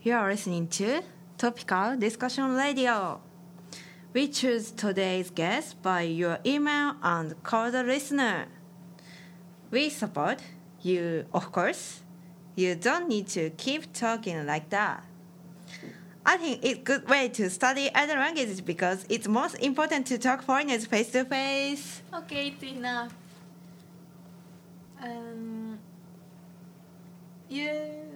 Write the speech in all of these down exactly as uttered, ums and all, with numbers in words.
You are listening to Topical Discussion Radio. We choose today's guest by your email and call the listener. We support you, of course. You don't need to keep talking like that. I think it's a good way to study other languages because it's most important to talk foreigners face to face. Okay, it's enough. Um, you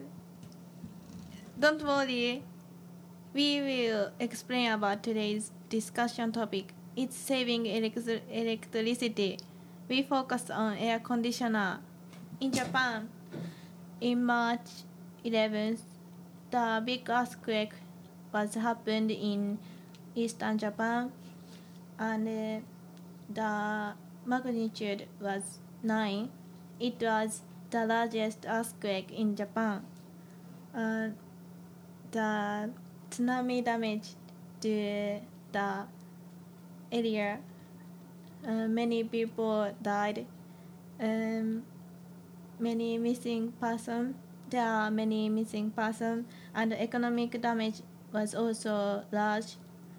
don't worry. We will explain about today's discussion topic. It's saving elec- electricity. We focus on air conditioner. In Japan, in March eleventh, the big earthquake was happened in eastern Japan, and uh, the magnitude was nine. It was the largest earthquake in Japan. Uh, the tsunami damage to the area. Uh, many people died. Um, many missing persons. There are many missing persons, and the economic damage was also large.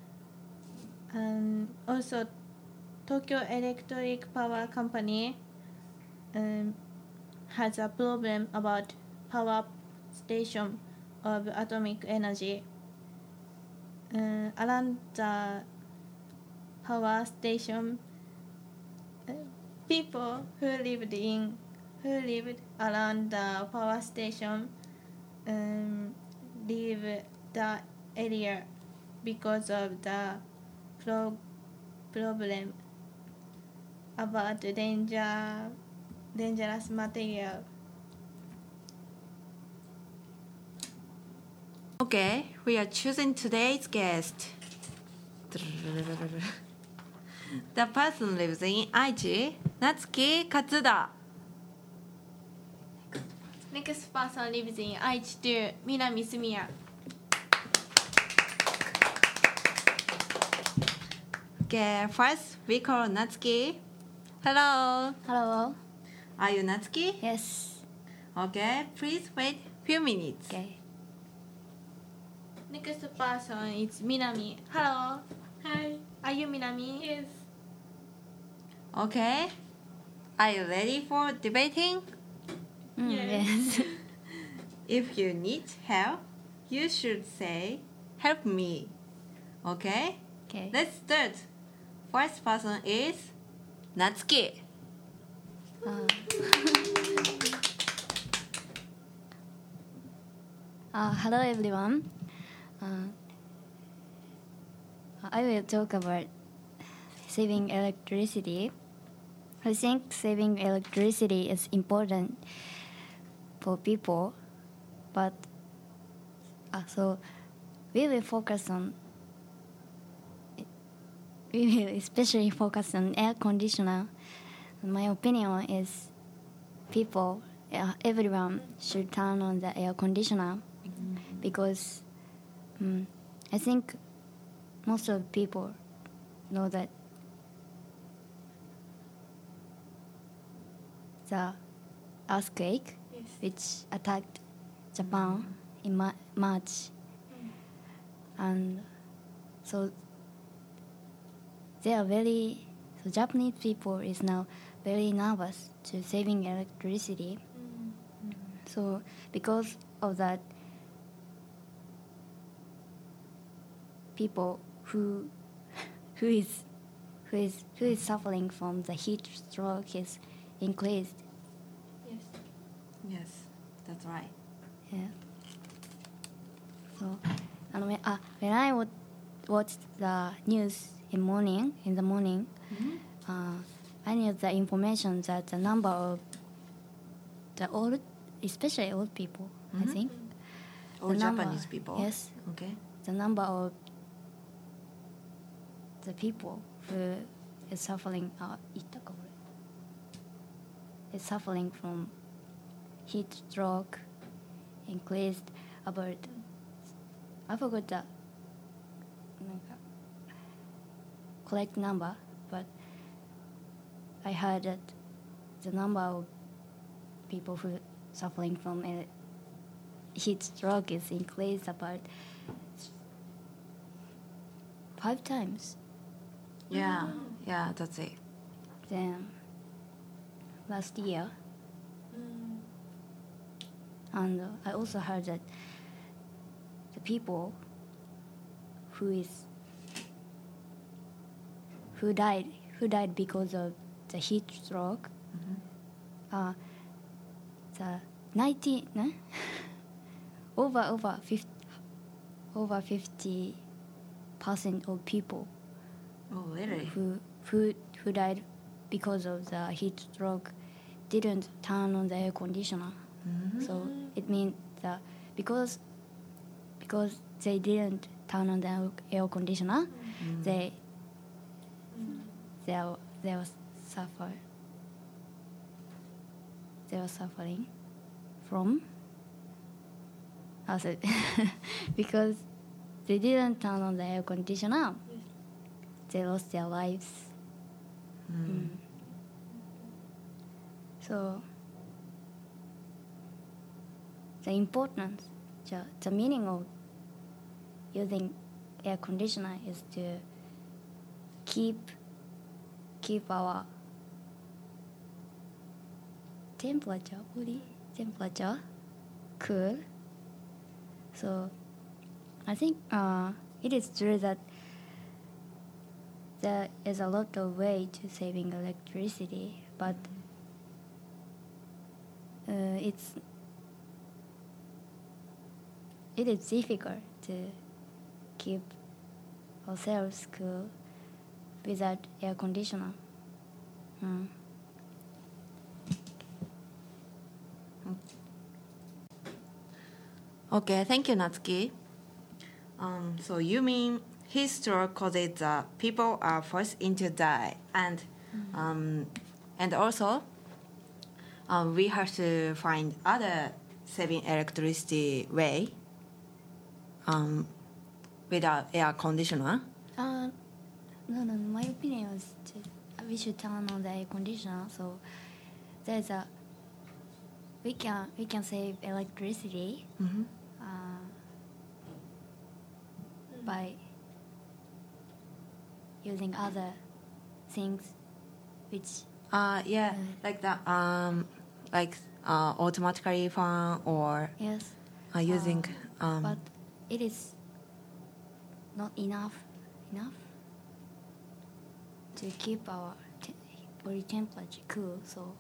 And also, Tokyo Electric Power Company um, has a problem about power station of atomic energy. Uh, around the power station, uh, people who lived in who lived around the power station um, leave the area because of the pro- problem about danger dangerous material. Okay, we are choosing today's guest. The person lives in Aichi, Natsuki Katsuda. Next person lives in Aichi too, Minami Sumiya. Okay, first we call Natsuki. Hello. Hello. Are you Natsuki? Yes. Okay, please wait few minutes. Okay. Next person is Minami. Hello. Hi. Are you Minami? Yes. Okay. Are you ready for debating? Mm, Yes. yes. If you need help, you should say, help me. Okay? Okay. Let's start. First person is Natsuki. Uh, uh, hello everyone. Uh, I will talk about saving electricity. I think saving electricity is important for people, but uh, so we will focus on we will especially focus on air conditioner. My opinion is people, uh, everyone should turn on the air conditioner mm-hmm. because um, I think most of people know that the earthquake Yes. which attacked Japan mm-hmm. in Ma- March mm. and so they are very so Japanese people is now very nervous to saving electricity. Mm-hmm. So because of that, people who who is who is who is suffering from the heat stroke is increased. Yes. Yes, that's right. Yeah. So, and when, uh, when I would watch the news in morning in the morning, mm-hmm. uh, I knew the information that the number of the old, especially old people, mm-hmm. I think. Old Japanese people? Yes. Okay. The number of the people who is suffering, uh, is suffering from heat stroke increased about, I forgot the correct number, but I heard that the number of people who suffering from heat stroke is increased about five times. Yeah, yeah, that's it. Then last year, and uh, I also heard that the people who is who died who died because of the heat stroke, uh, the ninety no? over over fifty over fifty percent of people Oh, really? who who who died because of the heat stroke didn't turn on the air conditioner. So it means that because because they didn't turn on the air conditioner, they they were- they were suffer they were suffering from how's it because they didn't turn on the air conditioner. They lost their lives. Mm. So the importance, the, the meaning of using air conditioner is to keep keep our temperature, body temperature cool. So I think uh, it is true that there is a lot of way to saving electricity, but uh, it's it is difficult to keep ourselves cool without air conditioner. Mm. Okay, thank you, Natsuki. Um, so you mean heat stroke causes the people are forced into die, and um, and also um, we have to find other saving electricity way um, without air conditioner. Uh, no, no, my opinion is to, we should turn on the air conditioner. So there's a we can we can save electricity Mm-hmm. uh, by using other things, which Uh, yeah, Uh, like that. Um, like uh, automatically fan or yes, uh, using. Um, but it is not enough enough to keep our te- body temperature cool. So.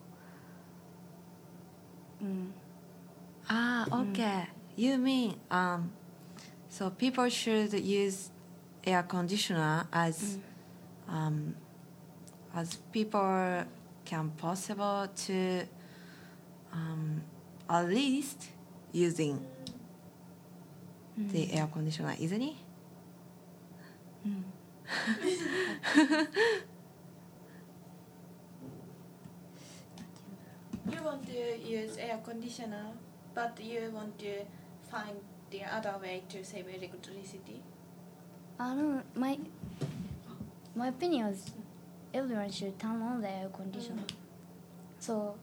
Mm. Ah, okay. You mean um, so people should use air conditioner as um, as people can possible to um, at least using the air conditioner, isn't it? You want to use air conditioner, but you want to find the other way to save electricity. I don't. My my opinion is everyone should turn on the air conditioner. So,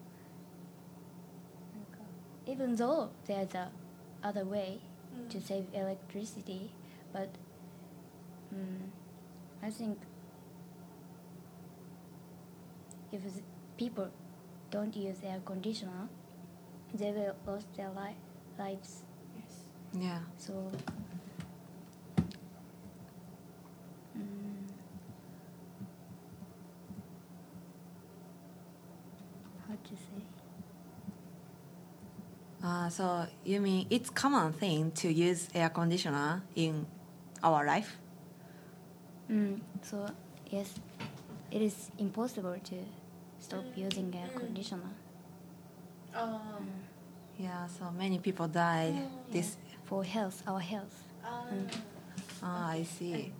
even though there's a other way to save electricity, but mm, I think if the people don't use air conditioner, they will lose their li- lives. Yes. Yeah. So, mm, how to say? Uh, so you mean it's common thing to use air conditioner in our life? Mm, so yes, it is impossible to stop using air conditioner Um, Yeah. So many people died. This. for health, our health. um, Ah, I see.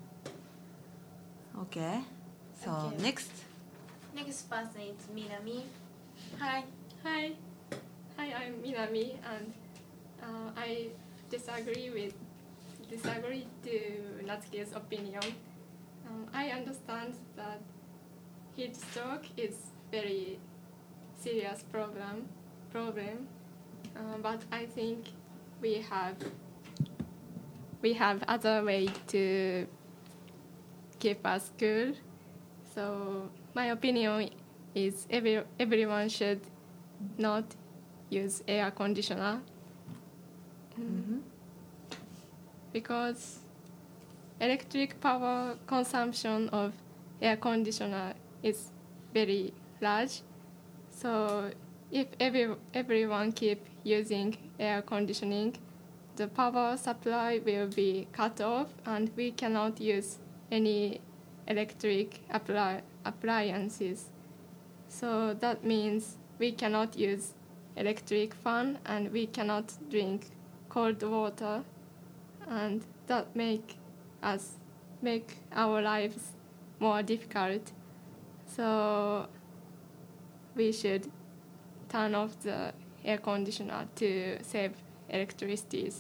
Okay. So Thank you. next. Next person is Minami. Hi. Hi, hi, I'm Minami, and uh, I disagree with disagree to Natsuki's opinion. Um, I understand that heat stroke is very serious problem, problem, uh, but I think we have we have other way to keep us cool. So my opinion is every, everyone should not use air conditioner. Mm-hmm. Because electric power consumption of air conditioner is very large. So if every, everyone keep using air conditioning, the power supply will be cut off and we cannot use any electric appli- appliances. So that means we cannot use electric fan and we cannot drink cold water, and that make us make our lives more difficult. So we should turn off the air conditioner to save electricity.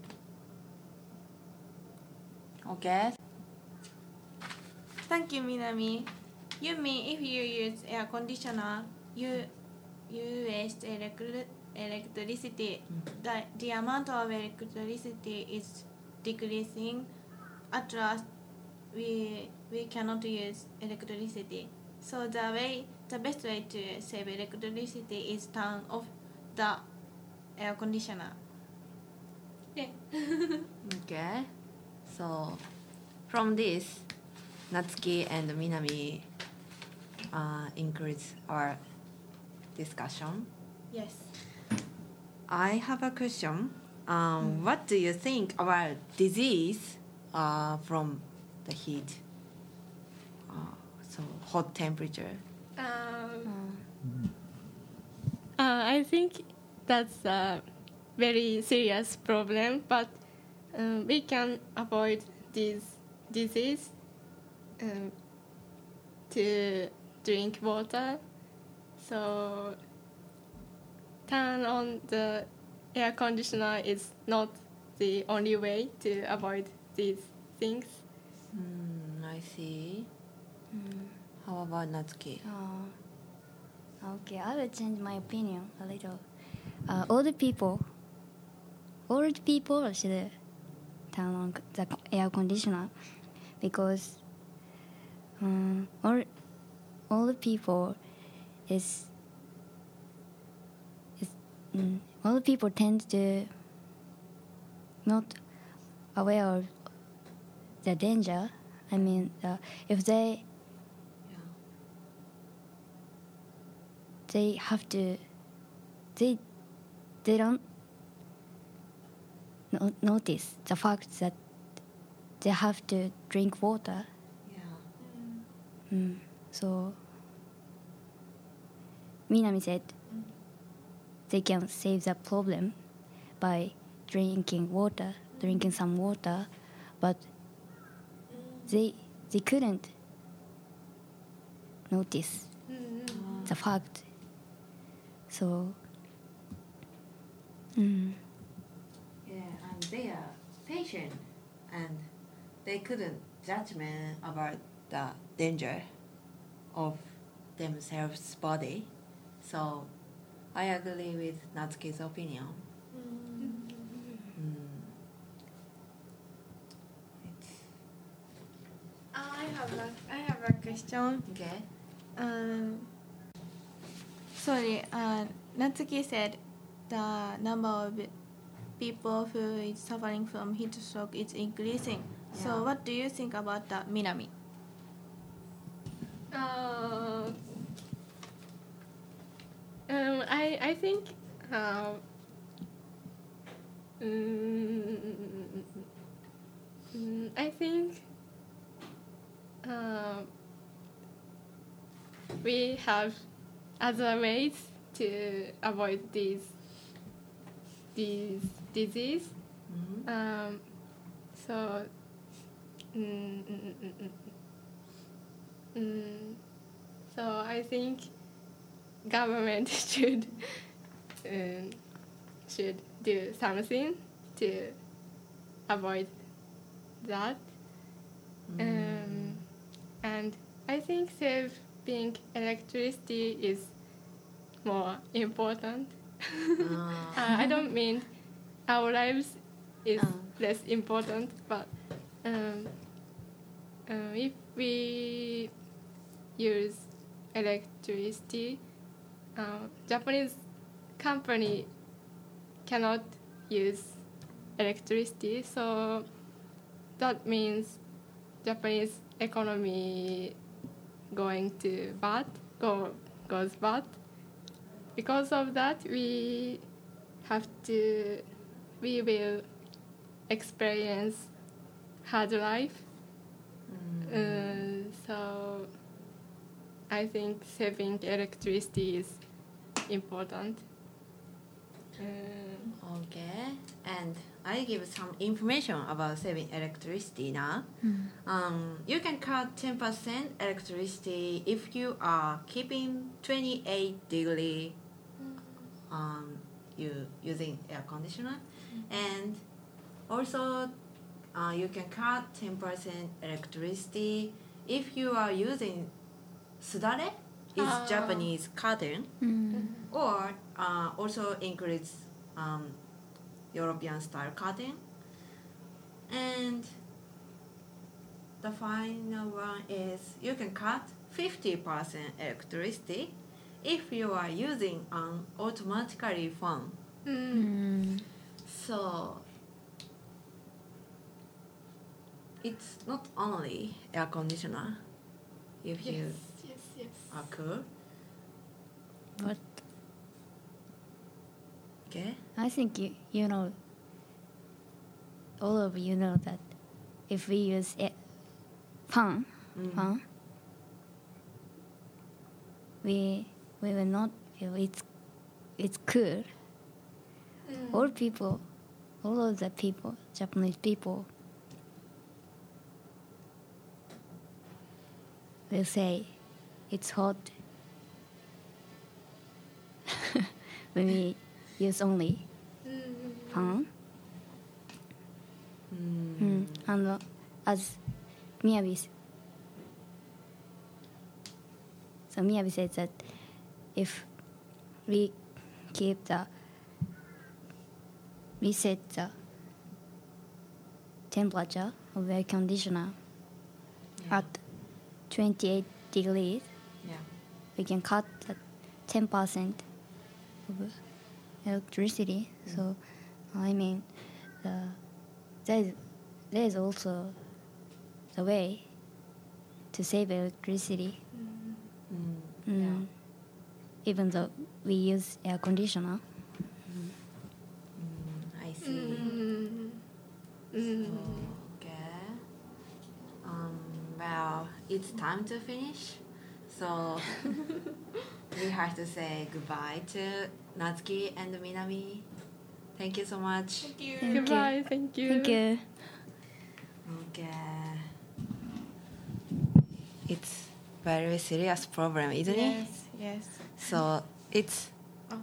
Okay. Thank you, Minami. You mean if you use air conditioner, you you waste electri- electricity. The, the amount of electricity is decreasing. At last, we we cannot use electricity. So the way the best way to save electricity is turn off the air conditioner. Yeah. Okay. So from this, Natsuki and Minami uh, increase our discussion. Yes. I have a question. Um, what do you think about disease uh, from the heat? Uh, so hot temperature. Um, uh, I think that's a very serious problem, but um, we can avoid this disease um, to drink water. So turn on the air conditioner is not the only way to avoid these things. Mm, I see. How about Natsuki? Uh, okay, I will change my opinion a little. Uh, old people, old people should turn on the air conditioner because um, all old people is is um, old people tend to not aware of the danger. I mean, uh, if they Yeah. they have to they they don't no, notice the fact that they have to drink water. Yeah. Mm. So Minami said they can save the problem by drinking water, drinking some water, but they they couldn't notice the fact. So, mm, Yeah, and they are patient, and they couldn't judgment about the danger of themselves' body. So, I agree with Natsuki's opinion. Mm. It's I have a I have a question. okay. Um, sorry, uh, Natsuki said the number of people who is suffering from heat stroke is increasing. Yeah. So what do you think about that, Minami? Uh, um, I I think uh, mm, mm, I think uh, we have other ways to avoid these these disease. Mhm. Um, so. Mm, mm, mm, mm, mm. Mm, so I think government should um, should do something to avoid that. Um, and I think saving electricity is more important. Ah. uh, I don't mean our lives is Uh. less important. But um, uh, if we use electricity, uh, Japanese company cannot use electricity, so that means Japanese economy going to bad, go goes bad. Because of that, we have to, we will experience hard life. Uh, so I think saving electricity is important. Uh, Okay, and I give some information about saving electricity now. Um, you can cut ten percent electricity if you are keeping twenty-eight degree um, you using air conditioner, and also uh, you can cut ten percent electricity if you are using sudare, is Ah. Japanese curtain, Mm. or uh, also includes um, European style curtain. And the final one is you can cut fifty percent electricity if you are using an automatically fan. mm, Mm. So it's not only air conditioner if you yes, yes, yes. are cool. But Okay. I think you you know. All of you know that if we use a fan, Mm. fan, we we will not feel it's it's cool. Mm. All people, all of the people, Japanese people, will say it's hot when we use only Mm. fan. Mm. Mm. And uh, as Miyabi, s- so Miyabi said that if we keep the, we set the temperature of air conditioner Yeah. at twenty-eight degrees, Yeah. we can cut the ten percent of electricity. So, I mean, the, there is, there is also the way to save electricity. Mm. Mm. Yeah. Even though we use air conditioner. Mm, I see. Mm. Mm. Okay. Um, well, it's time to finish. So we have to say goodbye to Natsuki and Minami. Thank you so much. Thank you. Thank you. Goodbye, thank you. Thank you. Okay. It's very serious problem, isn't it? Yes, yes. So it's Oh.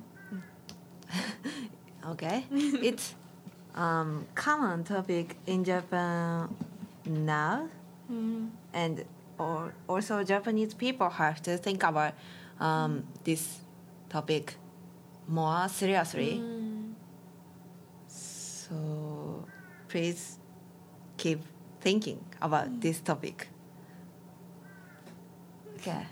okay. It's um common topic in Japan now, Mm. and or also Japanese people have to think about um, this topic more seriously. Mm. So please keep thinking about this topic. Okay.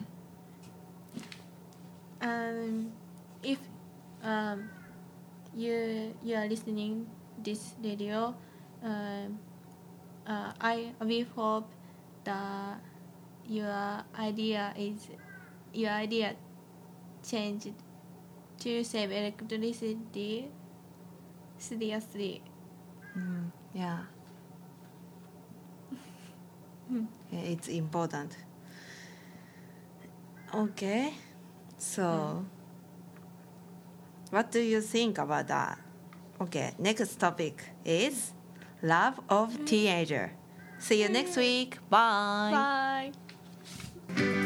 Um, if um, you you are listening this radio, um, uh, I we hope that your idea is your idea changed to save electricity seriously. Mm, yeah. Yeah, it's important. Okay. So, what do you think about that? Okay, next topic is love of teenager. See you next week. Bye. Bye.